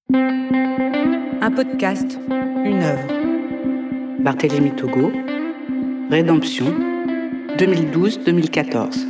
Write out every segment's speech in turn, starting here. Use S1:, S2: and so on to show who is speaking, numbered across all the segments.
S1: Un podcast, une œuvre. Barthélemy Togo, Rédemption, 2012-2014.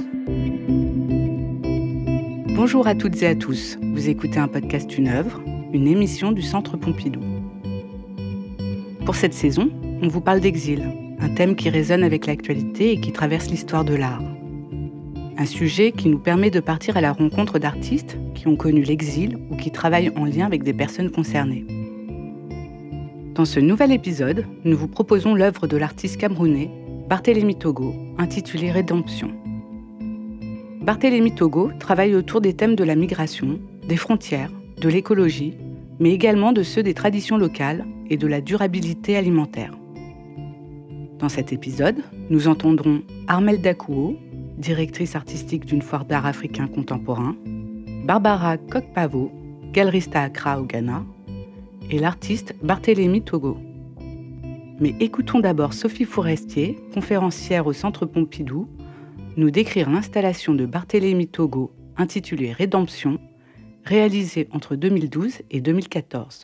S1: Bonjour à toutes et à tous. Vous écoutez un podcast, une œuvre, une émission du Centre Pompidou. Pour cette saison, on vous parle d'exil, un thème qui résonne avec l'actualité et qui traverse l'histoire de l'art. Un sujet qui nous permet de partir à la rencontre d'artistes qui ont connu l'exil ou qui travaillent en lien avec des personnes concernées. Dans ce nouvel épisode, nous vous proposons l'œuvre de l'artiste camerounais Barthélemy Togo, intitulée Rédemption. Barthélemy Togo travaille autour des thèmes de la migration, des frontières, de l'écologie, mais également de ceux des traditions locales et de la durabilité alimentaire. Dans cet épisode, nous entendrons Armelle Dakouo, directrice artistique d'une foire d'art africain contemporain, Barbara Kokpavo, galeriste à Accra au Ghana, et l'artiste Barthélemy Togo. Mais écoutons d'abord Sophie Forestier, conférencière au Centre Pompidou, nous décrire l'installation de Barthélemy Togo intitulée Rédemption, réalisée entre 2012 et 2014.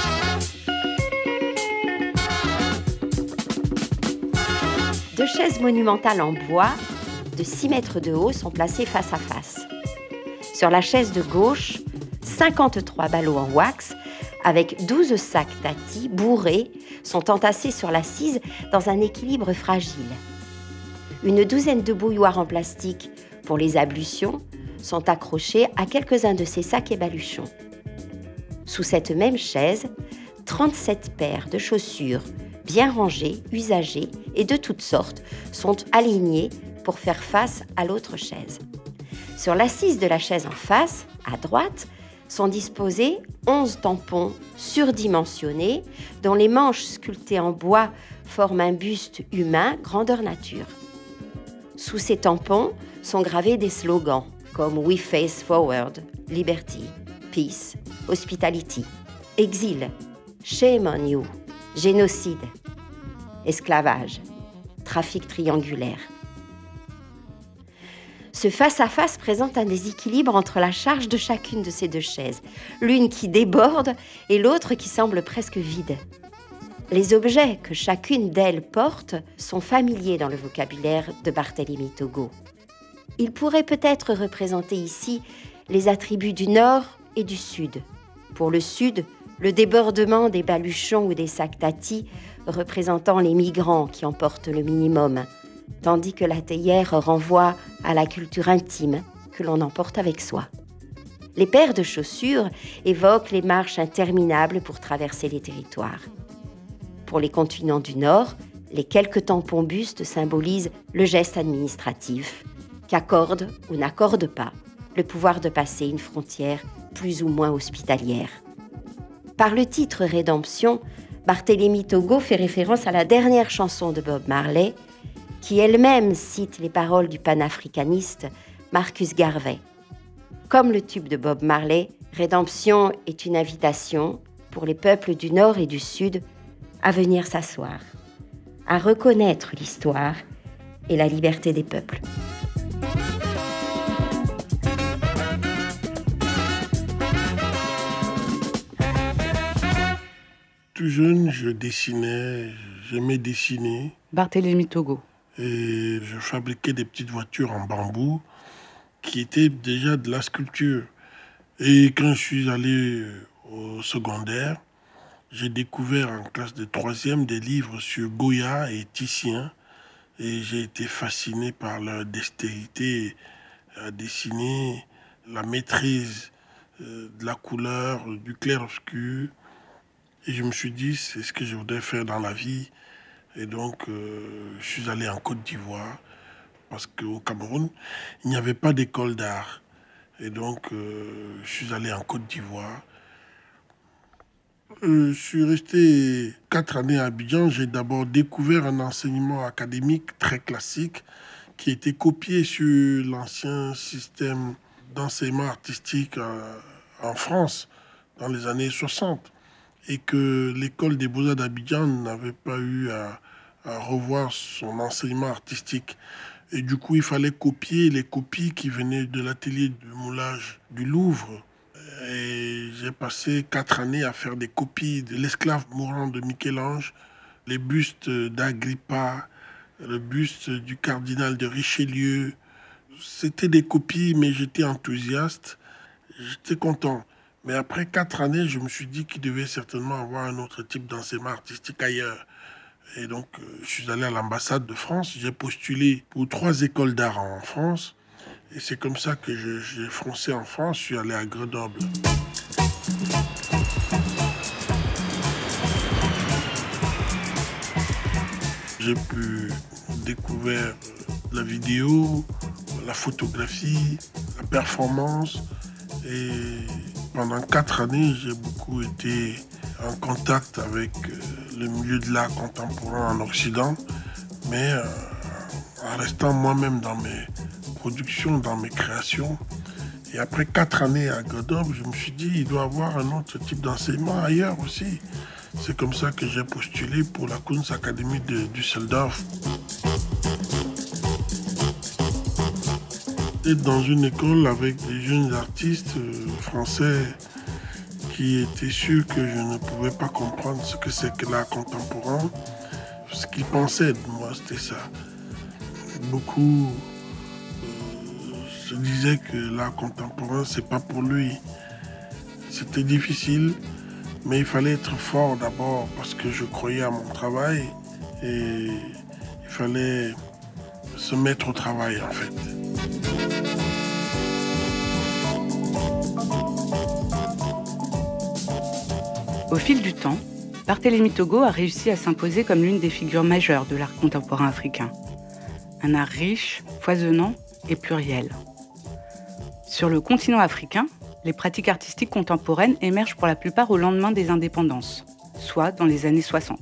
S2: Deux chaises monumentales en bois de 6 mètres de haut sont placées face à face. Sur la chaise de gauche, 53 ballots en wax avec 12 sacs tati bourrés sont entassés sur l'assise dans un équilibre fragile. Une douzaine de bouilloires en plastique pour les ablutions sont accrochés à quelques-uns de ces sacs et baluchons. Sous cette même chaise, 37 paires de chaussures bien rangées, usagées et de toutes sortes sont alignées pour faire face à l'autre chaise. Sur l'assise de la chaise en face, à droite, sont disposés 11 tampons surdimensionnés dont les manches sculptées en bois forment un buste humain grandeur nature. Sous ces tampons sont gravés des slogans comme We Face Forward, Liberty, Peace, Hospitality, Exil, Shame on You, Génocide, Esclavage, Trafic triangulaire. Ce face-à-face présente un déséquilibre entre la charge de chacune de ces deux chaises, l'une qui déborde et l'autre qui semble presque vide. Les objets que chacune d'elles porte sont familiers dans le vocabulaire de Barthélemy Togo. Ils pourraient peut-être représenter ici les attributs du Nord et du Sud. Pour le Sud, le débordement des baluchons ou des sacs tati représentant les migrants qui en portent le minimum, tandis que la théière renvoie à la culture intime que l'on emporte avec soi. Les paires de chaussures évoquent les marches interminables pour traverser les territoires. Pour les continents du Nord, les quelques tampons bustes symbolisent le geste administratif qu'accorde ou n'accorde pas le pouvoir de passer une frontière plus ou moins hospitalière. Par le titre Rédemption, Barthélemy Togo fait référence à la dernière chanson de Bob Marley, qui elle-même cite les paroles du panafricaniste Marcus Garvey. Comme le tube de Bob Marley, Rédemption est une invitation pour les peuples du Nord et du Sud à venir s'asseoir, à reconnaître l'histoire et la liberté des peuples.
S3: Tout jeune, je dessinais, j'aimais dessiner.
S1: Barthélemy Togo.
S3: Et je fabriquais des petites voitures en bambou qui étaient déjà de la sculpture. Et quand je suis allé au secondaire, j'ai découvert en classe de 3e des livres sur Goya et Titien. Et j'ai été fasciné par leur dextérité à dessiner, la maîtrise de la couleur, du clair-obscur. Et je me suis dit, c'est ce que je voudrais faire dans la vie. Et donc, je suis allé en Côte d'Ivoire, parce qu'au Cameroun, il n'y avait pas d'école d'art. Et donc, je suis allé en Côte d'Ivoire. Je suis resté 4 années à Abidjan. J'ai d'abord découvert un enseignement académique très classique qui était copié sur l'ancien système d'enseignement artistique en France dans les années 60. Et que l'école des Beaux-Arts d'Abidjan n'avait pas eu à revoir son enseignement artistique. Et du coup, il fallait copier les copies qui venaient de l'atelier de moulage du Louvre. Et j'ai passé 4 années à faire des copies de l'esclave mourant de Michel-Ange, les bustes d'Agrippa, le buste du cardinal de Richelieu. C'était des copies, mais j'étais enthousiaste, j'étais content. Mais après 4 années, je me suis dit qu'il devait certainement avoir un autre type d'enseignement artistique ailleurs. Et donc, je suis allé à l'ambassade de France, j'ai postulé pour 3 écoles d'art en France. Et c'est comme ça que j'ai foncé en France, je suis allé à Grenoble. J'ai pu découvrir la vidéo, la photographie, la performance. Et pendant 4 années, j'ai beaucoup été en contact avec le milieu de l'art contemporain en Occident, mais en restant moi-même dans mes productions, dans mes créations. Et après 4 années à Grenoble, je me suis dit, il doit y avoir un autre type d'enseignement ailleurs aussi. C'est comme ça que j'ai postulé pour la Kunstakademie de Düsseldorf. Être dans une école avec des jeunes artistes français qui étaient sûrs que je ne pouvais pas comprendre ce que c'est que l'art contemporain. Ce qu'ils pensaient de moi, c'était ça. Beaucoup se disaient que l'art contemporain, c'est pas pour lui. C'était difficile, mais il fallait être fort d'abord parce que je croyais à mon travail et il fallait se mettre au travail en fait.
S1: Au fil du temps, Barthélemy Togo a réussi à s'imposer comme l'une des figures majeures de l'art contemporain africain. Un art riche, foisonnant et pluriel. Sur le continent africain, les pratiques artistiques contemporaines émergent pour la plupart au lendemain des indépendances, soit dans les années 60.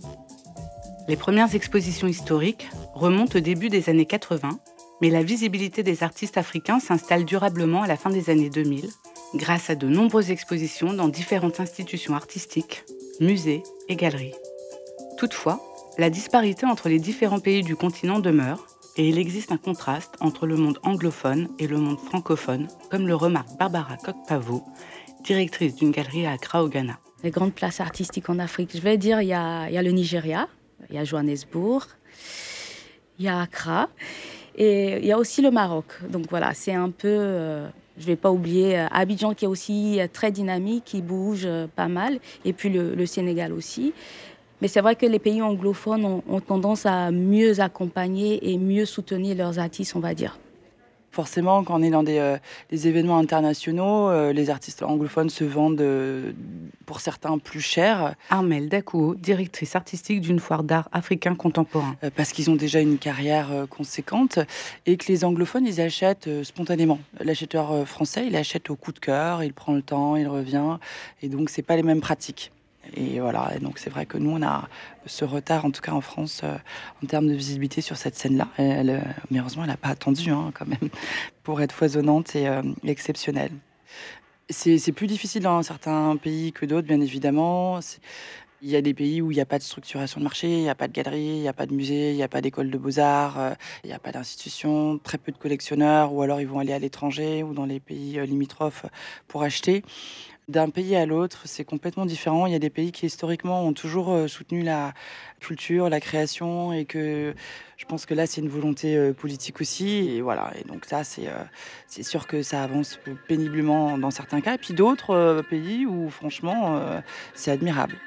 S1: Les premières expositions historiques remontent au début des années 80, mais la visibilité des artistes africains s'installe durablement à la fin des années 2000, grâce à de nombreuses expositions dans différentes institutions artistiques, musées et galeries. Toutefois, la disparité entre les différents pays du continent demeure, et il existe un contraste entre le monde anglophone et le monde francophone, comme le remarque Barbara Koch-Pavot, directrice d'une galerie à Accra au Ghana.
S4: Les grandes places artistiques en Afrique, je vais dire, il y a le Nigeria, il y a Johannesburg, il y a Accra, et il y a aussi le Maroc. Donc voilà, c'est un peu... je ne vais pas oublier Abidjan qui est aussi très dynamique, qui bouge pas mal, et puis le Sénégal aussi. Mais c'est vrai que les pays anglophones ont tendance à mieux accompagner et mieux soutenir leurs artistes, on va dire.
S5: Forcément, quand on est dans des événements internationaux, les artistes anglophones se vendent pour certains plus cher.
S1: Armelle Dakouo, directrice artistique d'une foire d'art africain contemporain.
S5: Parce qu'ils ont déjà une carrière conséquente et que les anglophones, ils achètent spontanément. L'acheteur français, il achète au coup de cœur, il prend le temps, il revient. Et donc, c'est pas les mêmes pratiques. Et voilà, et donc c'est vrai que nous, on a ce retard, en tout cas en France, en termes de visibilité sur cette scène-là. Mais heureusement, elle n'a pas attendu, quand même, pour être foisonnante et exceptionnelle. C'est plus difficile dans certains pays que d'autres, bien évidemment. Il y a des pays où il n'y a pas de structuration de marché, il n'y a pas de galerie, il n'y a pas de musée, il n'y a pas d'école de beaux-arts, il n'y a pas d'institution, très peu de collectionneurs, ou alors ils vont aller à l'étranger ou dans les pays limitrophes pour acheter. D'un pays à l'autre, c'est complètement différent. Il y a des pays qui, historiquement, ont toujours soutenu la culture, la création, et que je pense que là, c'est une volonté politique aussi. Et voilà. Et donc ça, c'est sûr que ça avance péniblement dans certains cas. Et puis d'autres pays où, franchement, c'est admirable.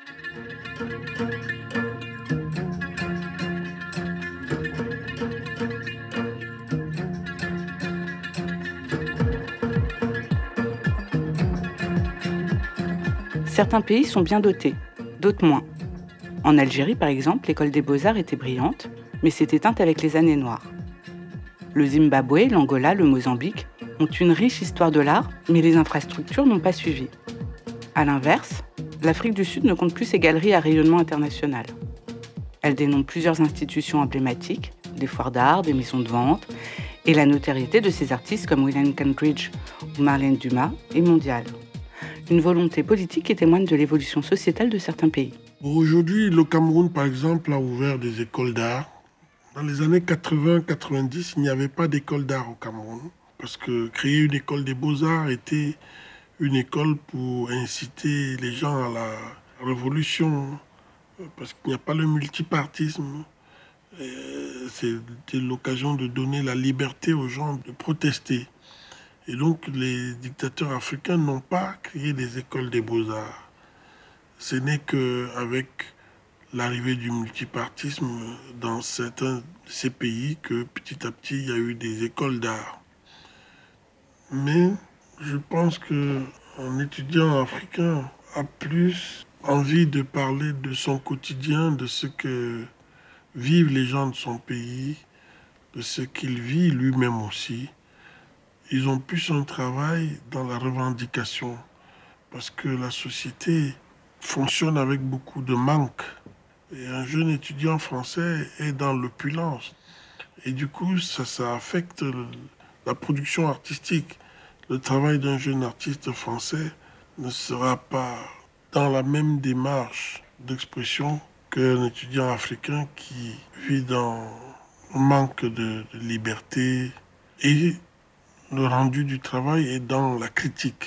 S1: Certains pays sont bien dotés, d'autres moins. En Algérie, par exemple, l'école des beaux-arts était brillante, mais s'est éteinte avec les années noires. Le Zimbabwe, l'Angola, le Mozambique ont une riche histoire de l'art, mais les infrastructures n'ont pas suivi. À l'inverse, l'Afrique du Sud ne compte plus ses galeries à rayonnement international. Elle dénombre plusieurs institutions emblématiques, des foires d'art, des maisons de vente, et la notoriété de ses artistes comme William Kentridge ou Marlène Dumas est mondiale. Une volonté politique qui témoigne de l'évolution sociétale de certains pays.
S3: Aujourd'hui, le Cameroun, par exemple, a ouvert des écoles d'art. Dans les années 80-90, il n'y avait pas d'école d'art au Cameroun, parce que créer une école des beaux-arts était une école pour inciter les gens à la révolution, parce qu'il n'y a pas le multipartisme. C'était l'occasion de donner la liberté aux gens de protester. Et donc les dictateurs africains n'ont pas créé des écoles des beaux-arts. Ce n'est qu'avec l'arrivée du multipartisme dans certains de ces pays que petit à petit il y a eu des écoles d'art. Mais je pense qu'un étudiant africain a plus envie de parler de son quotidien, de ce que vivent les gens de son pays, de ce qu'il vit lui-même aussi. Ils ont plus un travail dans la revendication parce que la société fonctionne avec beaucoup de manque. Et un jeune étudiant français est dans l'opulence. Et du coup, ça affecte la production artistique. Le travail d'un jeune artiste français ne sera pas dans la même démarche d'expression qu'un étudiant africain qui vit dans un manque de liberté. Et le rendu du travail est dans la critique.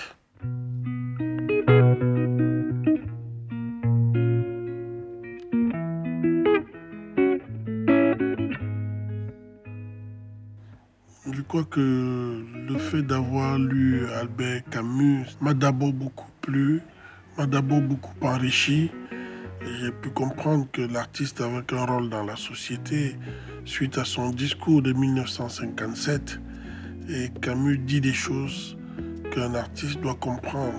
S3: Je crois que le fait d'avoir lu Albert Camus m'a d'abord beaucoup plu, m'a d'abord beaucoup enrichi. J'ai pu comprendre que l'artiste avait un rôle dans la société suite à son discours de 1957. Et Camus dit des choses qu'un artiste doit comprendre,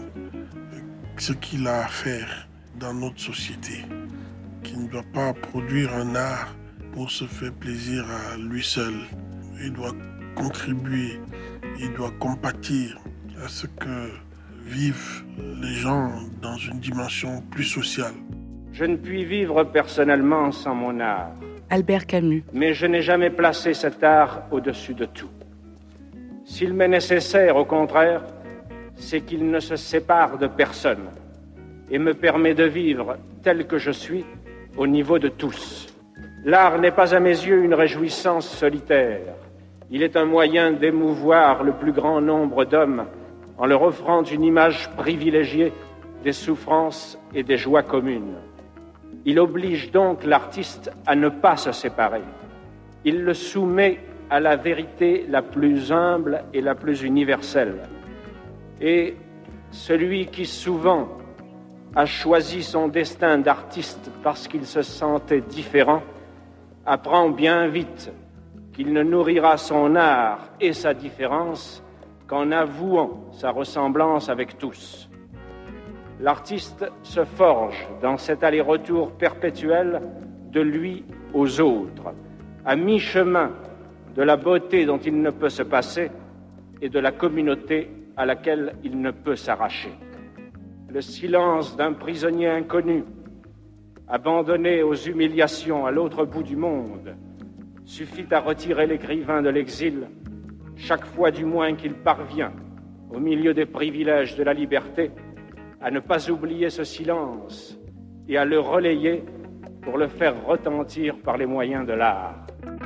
S3: ce qu'il a à faire dans notre société, qu'il ne doit pas produire un art pour se faire plaisir à lui seul. Il doit contribuer, il doit compatir à ce que vivent les gens dans une dimension plus sociale.
S6: Je ne puis vivre personnellement sans mon art.
S1: Albert Camus.
S6: Mais je n'ai jamais placé cet art au-dessus de tout. S'il m'est nécessaire, au contraire, c'est qu'il ne se sépare de personne et me permet de vivre tel que je suis au niveau de tous. L'art n'est pas à mes yeux une réjouissance solitaire. Il est un moyen d'émouvoir le plus grand nombre d'hommes en leur offrant une image privilégiée des souffrances et des joies communes. Il oblige donc l'artiste à ne pas se séparer. Il le soumet à la vérité la plus humble et la plus universelle. Et celui qui souvent a choisi son destin d'artiste parce qu'il se sentait différent, apprend bien vite qu'il ne nourrira son art et sa différence qu'en avouant sa ressemblance avec tous. L'artiste se forge dans cet aller-retour perpétuel de lui aux autres, à mi-chemin de la beauté dont il ne peut se passer et de la communauté à laquelle il ne peut s'arracher. Le silence d'un prisonnier inconnu, abandonné aux humiliations à l'autre bout du monde, suffit à retirer l'écrivain de l'exil, chaque fois du moins qu'il parvient, au milieu des privilèges de la liberté, à ne pas oublier ce silence et à le relayer pour le faire retentir par les moyens de l'art.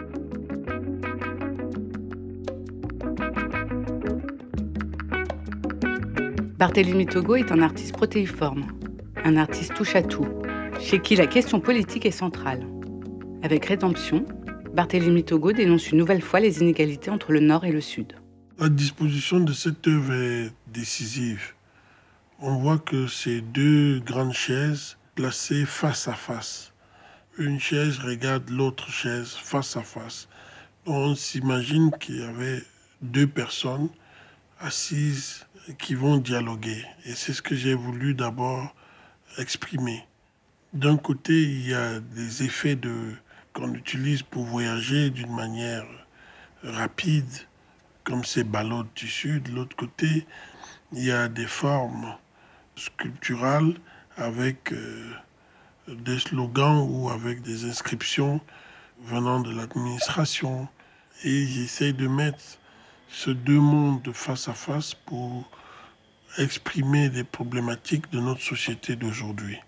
S1: Barthélemy Togo est un artiste protéiforme, un artiste touche-à-tout, chez qui la question politique est centrale. Avec Rédemption, Barthélemy Togo dénonce une nouvelle fois les inégalités entre le Nord et le Sud.
S3: La disposition de cette œuvre est décisive. On voit que c'est deux grandes chaises placées face à face. Une chaise regarde l'autre chaise face à face. On s'imagine qu'il y avait deux personnes assises qui vont dialoguer. Et c'est ce que j'ai voulu d'abord exprimer. D'un côté, il y a des effets qu'on utilise pour voyager d'une manière rapide, comme ces ballots de tissu. De l'autre côté, il y a des formes sculpturales avec des slogans ou avec des inscriptions venant de l'administration. Et j'essaie de mettre ces deux mondes face à face pour exprimer les problématiques de notre société d'aujourd'hui.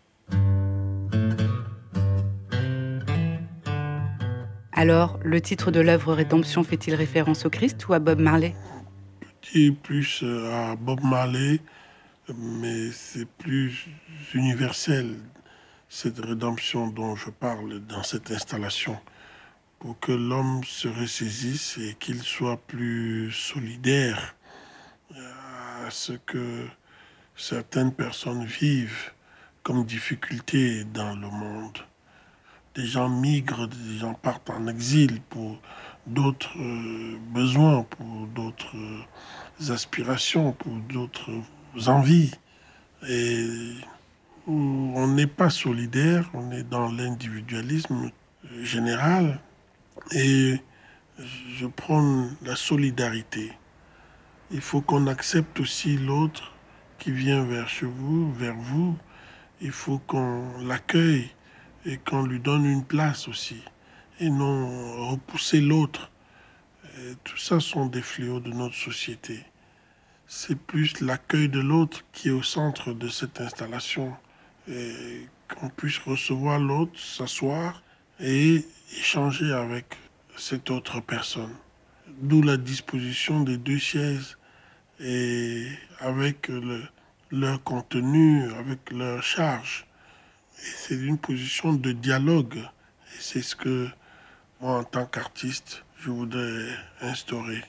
S1: Alors, le titre de l'œuvre Rédemption fait-il référence au Christ ou à Bob Marley ?
S3: Petit plus à Bob Marley, mais c'est plus universel, cette rédemption dont je parle dans cette installation, pour que l'homme se ressaisisse et qu'il soit plus solidaire à ce que certaines personnes vivent comme difficulté dans le monde. Des gens migrent, des gens partent en exil pour d'autres besoins, pour d'autres aspirations, pour d'autres envies. Et on n'est pas solidaire, on est dans l'individualisme général. Et je prône la solidarité. Il faut qu'on accepte aussi l'autre qui vient vers vous. Il faut qu'on l'accueille et qu'on lui donne une place aussi. Et non repousser l'autre. Et tout ça sont des fléaux de notre société. C'est plus l'accueil de l'autre qui est au centre de cette installation. Et qu'on puisse recevoir l'autre, s'asseoir et échanger avec cette autre personne. D'où la disposition des 2 chaises et avec leur contenu, avec leur charge. Et c'est une position de dialogue. Et c'est ce que moi, en tant qu'artiste, je voudrais instaurer.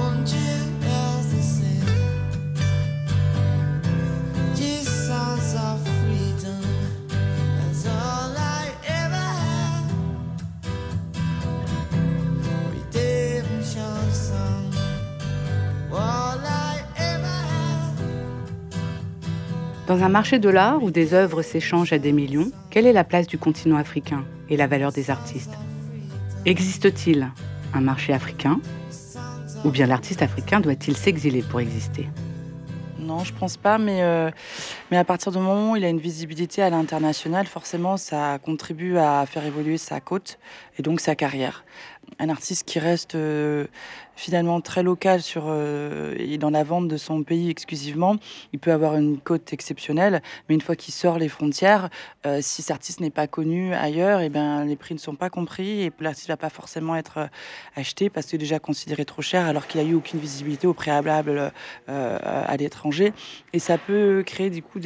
S1: Dans un marché de l'art où des œuvres s'échangent à des millions, quelle est la place du continent africain et la valeur des artistes ? Existe-t-il un marché africain ? Ou bien l'artiste africain doit-il s'exiler pour exister ?
S5: Non, je pense pas, mais à partir du moment où il a une visibilité à l'international, forcément, ça contribue à faire évoluer sa cote et donc sa carrière. Un artiste qui reste finalement très local et dans la vente de son pays exclusivement, il peut avoir une cote exceptionnelle, mais une fois qu'il sort les frontières, si cet artiste n'est pas connu ailleurs, et ben les prix ne sont pas compris et l'artiste ne va pas forcément être acheté parce qu'il est déjà considéré trop cher alors qu'il n'a eu aucune visibilité au préalable à l'étranger. Et ça peut créer du coup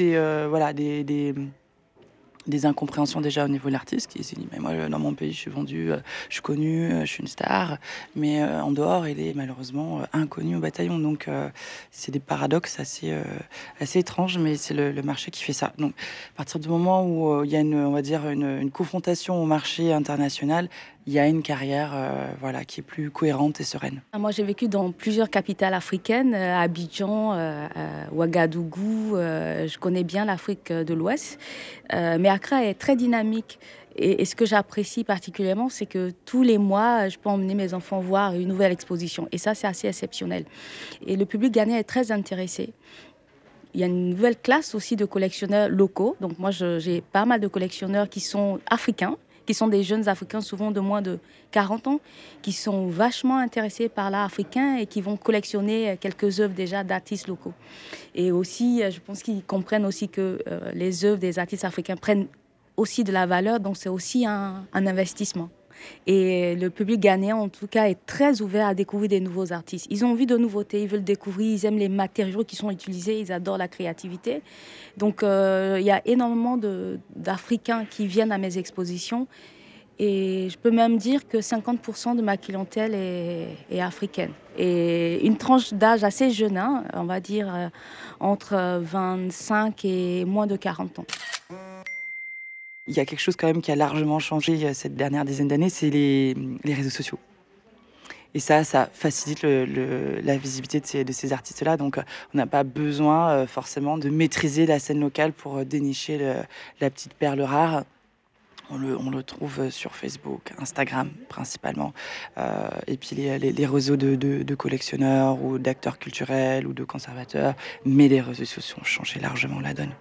S5: des incompréhensions déjà au niveau de l'artiste qui se dit mais moi dans mon pays je suis vendu, je suis connu, je suis une star, mais en dehors il est malheureusement inconnu au bataillon. Donc c'est des paradoxes assez étranges, mais c'est le marché qui fait ça. Donc à partir du moment où il y a une confrontation au marché international, il y a une carrière qui est plus cohérente et sereine.
S4: Moi, j'ai vécu dans plusieurs capitales africaines, Abidjan, Ouagadougou. Je connais bien l'Afrique de l'Ouest. Mais Accra est très dynamique. Et ce que j'apprécie particulièrement, c'est que tous les mois, je peux emmener mes enfants voir une nouvelle exposition. Et ça, c'est assez exceptionnel. Et le public ghanéen est très intéressé. Il y a une nouvelle classe aussi de collectionneurs locaux. Donc moi, j'ai pas mal de collectionneurs qui sont africains, qui sont des jeunes Africains, souvent de moins de 40 ans, qui sont vachement intéressés par l'art africain et qui vont collectionner quelques œuvres déjà d'artistes locaux. Et aussi, je pense qu'ils comprennent aussi que les œuvres des artistes africains prennent aussi de la valeur, donc c'est aussi un investissement. Et le public ghanéen, en tout cas, est très ouvert à découvrir des nouveaux artistes. Ils ont envie de nouveautés, ils veulent découvrir, ils aiment les matériaux qui sont utilisés, ils adorent la créativité. Donc, il y a énormément d'Africains qui viennent à mes expositions. Et je peux même dire que 50% de ma clientèle est africaine. Et une tranche d'âge assez jeune, on va dire entre 25 et moins de 40 ans.
S5: Il y a quelque chose quand même qui a largement changé cette dernière dizaine d'années, c'est les réseaux sociaux. Et ça facilite la visibilité de ces artistes-là. Donc, on n'a pas besoin forcément de maîtriser la scène locale pour dénicher la petite perle rare. On le trouve sur Facebook, Instagram principalement. Et puis les réseaux de collectionneurs ou d'acteurs culturels ou de conservateurs. Mais les réseaux sociaux ont changé largement la donne.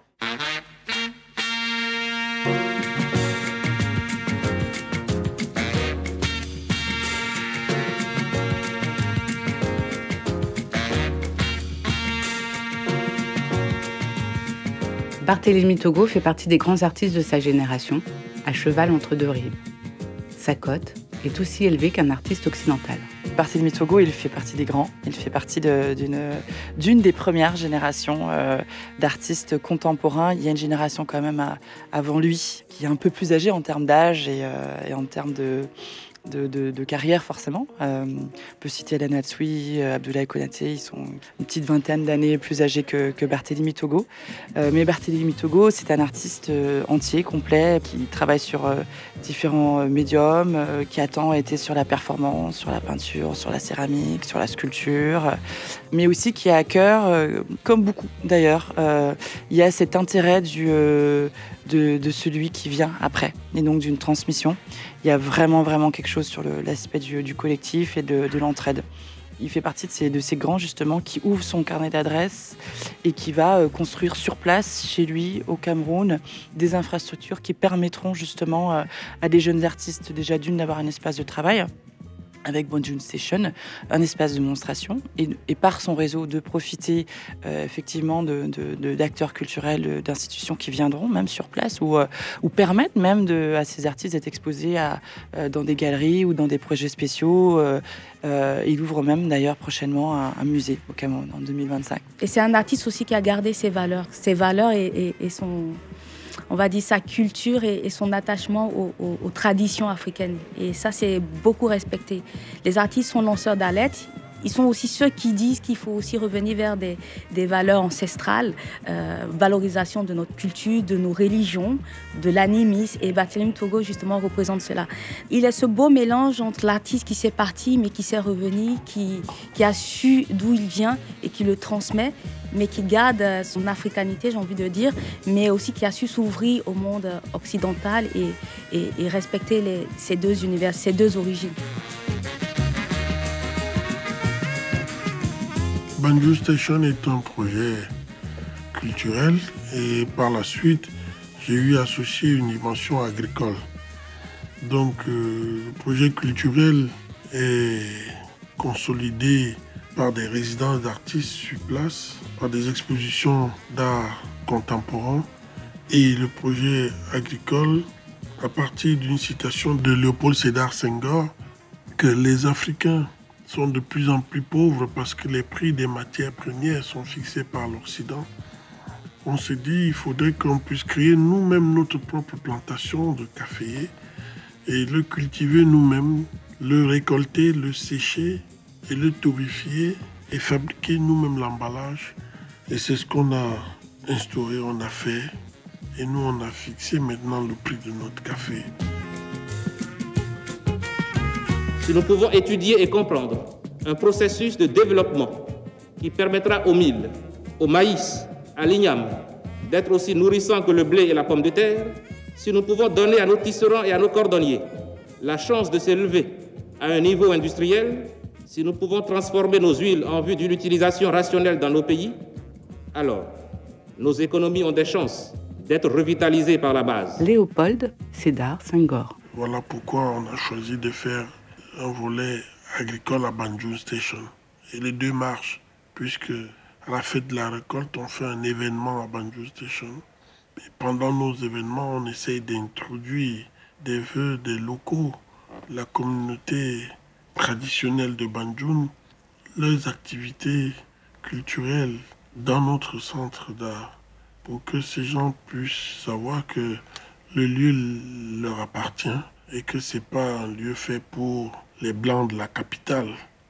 S1: Barthélémy Togo fait partie des grands artistes de sa génération, à cheval entre 2 rives. Sa cote, est aussi élevé qu'un artiste occidental.
S5: Barthélémy Togo, il fait partie des grands. Il fait partie d'une des premières générations d'artistes contemporains. Il y a une génération quand même avant lui qui est un peu plus âgée en termes d'âge et en termes de carrière forcément. On peut citer Alan Hatsoui, Abdoulaye Konaté, ils sont une petite vingtaine d'années plus âgés que Barthélémy Togo. Mais Barthélémy Togo, c'est un artiste entier, complet, qui travaille sur différents médiums, qui a tant été sur la performance, sur la peinture, sur la céramique, sur la sculpture, mais aussi qui a à cœur, comme beaucoup d'ailleurs, il y a cet intérêt de celui qui vient après, et donc d'une transmission. Il y a vraiment quelque chose sur l'aspect du collectif et de l'entraide. Il fait partie de ces grands, justement, qui ouvrent son carnet d'adresses et qui va construire sur place, chez lui, au Cameroun, des infrastructures qui permettront justement à des jeunes artistes, déjà d'avoir un espace de travail, avec Banjul Station, un espace de démonstration, et par son réseau de profiter effectivement d'acteurs culturels, d'institutions qui viendront même sur place, ou permettent même à ces artistes d'être exposés dans des galeries ou dans des projets spéciaux. Il ouvre même d'ailleurs prochainement un musée au Cameroun en 2025.
S4: Et c'est un artiste aussi qui a gardé ses valeurs et son... on va dire sa culture et son attachement aux traditions africaines. Et ça, c'est beaucoup respecté. Les artistes sont lanceurs d'alerte. Ils sont aussi ceux qui disent qu'il faut aussi revenir vers des valeurs ancestrales, valorisation de notre culture, de nos religions, de l'animisme. Et Barthélémy Togo, justement, représente cela. Il est ce beau mélange entre l'artiste qui sait partir, mais qui sait revenir, qui a su d'où il vient et qui le transmet, mais qui garde son africanité, j'ai envie de dire, mais aussi qui a su s'ouvrir au monde occidental et respecter ces deux univers, ces deux origines.
S3: Banjul Station est un projet culturel et par la suite, j'ai eu associé une dimension agricole. Donc, le projet culturel est consolidé par des résidences d'artistes sur place, par des expositions d'art contemporain et le projet agricole à partir d'une citation de Léopold Sédar Senghor que les Africains sont de plus en plus pauvres parce que les prix des matières premières sont fixés par l'Occident. On s'est dit qu'il faudrait qu'on puisse créer nous-mêmes notre propre plantation de café et le cultiver nous-mêmes, le récolter, le sécher et le torréfier et fabriquer nous-mêmes l'emballage. Et c'est ce qu'on a instauré, on a fait. Et nous, on a fixé maintenant le prix de notre café.
S7: Si nous pouvons étudier et comprendre un processus de développement qui permettra au mil, au maïs, à l'igname d'être aussi nourrissant que le blé et la pomme de terre, si nous pouvons donner à nos tisserands et à nos cordonniers la chance de s'élever à un niveau industriel, si nous pouvons transformer nos huiles en vue d'une utilisation rationnelle dans nos pays, alors nos économies ont des chances d'être revitalisées par la base.
S1: Léopold Sédar Senghor.
S3: Voilà pourquoi on a choisi de faire un volet agricole à Banjul Station. Et les deux marchent, puisque à la fête de la récolte, on fait un événement à Banjul Station. Et pendant nos événements, on essaye d'introduire des vœux des locaux, la communauté traditionnelle de Banjul, leurs activités culturelles dans notre centre d'art, pour que ces gens puissent savoir que le lieu leur appartient et que ce n'est pas un lieu fait pour les Blancs de la capitale.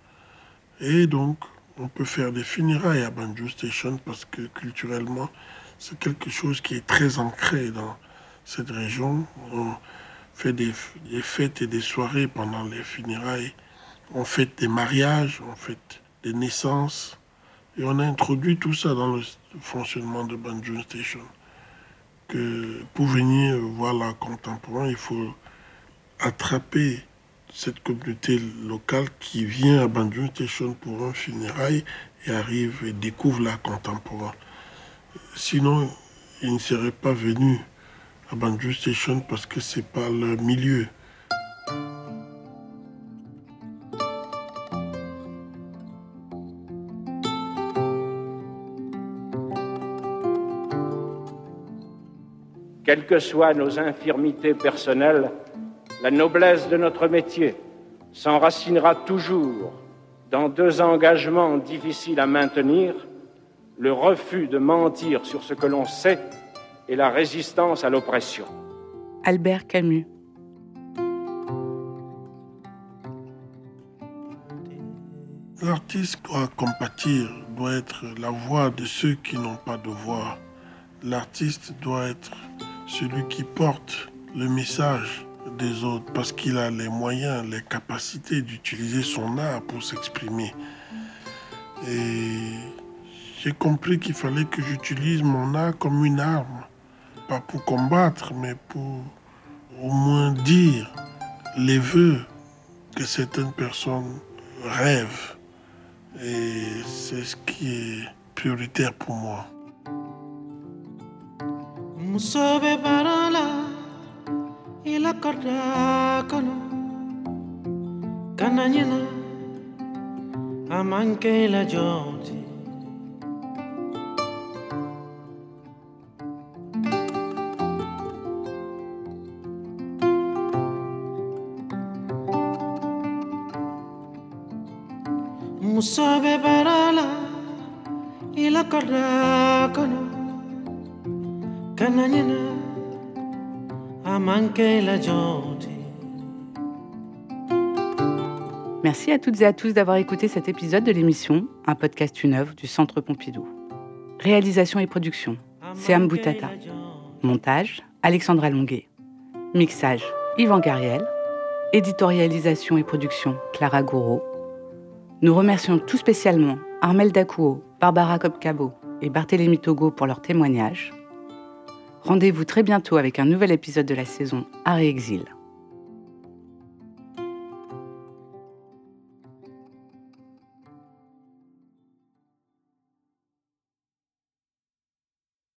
S3: Et donc, on peut faire des funérailles à Banjul Station parce que culturellement, c'est quelque chose qui est très ancré dans cette région. On fait des fêtes et des soirées pendant les funérailles. On fête des mariages, on fête des naissances. Et on a introduit tout ça dans le fonctionnement de Banjul Station. Que pour venir voir l'art contemporain, il faut attraper cette communauté locale qui vient à Banjul Station pour un funérail et arrive et découvre l'art contemporain. Sinon, ils ne seraient pas venus à Banjul Station parce que ce n'est pas leur milieu.
S6: Quelles que soient nos infirmités personnelles, la noblesse de notre métier s'enracinera toujours dans deux engagements difficiles à maintenir, le refus de mentir sur ce que l'on sait et la résistance à l'oppression.
S1: Albert Camus.
S3: L'artiste doit compatir, doit être la voix de ceux qui n'ont pas de voix. L'artiste doit être celui qui porte le message des autres parce qu'il a les moyens, les capacités d'utiliser son art pour s'exprimer. Et j'ai compris qu'il fallait que j'utilise mon art comme une arme, pas pour combattre, mais pour au moins dire les vœux que certaines personnes rêvent. Et c'est ce qui est prioritaire pour moi.
S8: Musobe barala ila korda kono kananyena amanke la joti Musobe barala ila korda kono kananyena amanke la joti.
S1: Merci à toutes et à tous d'avoir écouté cet épisode de l'émission Un podcast, une œuvre du Centre Pompidou. Réalisation et production, Seam Boutata. Montage, Alexandra Longuet. Mixage, Yvan Gariel. Éditorialisation et production, Clara Gouraud. Nous remercions tout spécialement Armel Dacouo, Barbara Kopcabo et Barthélémy Togo pour leurs témoignages. Rendez-vous très bientôt avec un nouvel épisode de la saison Art et Exil.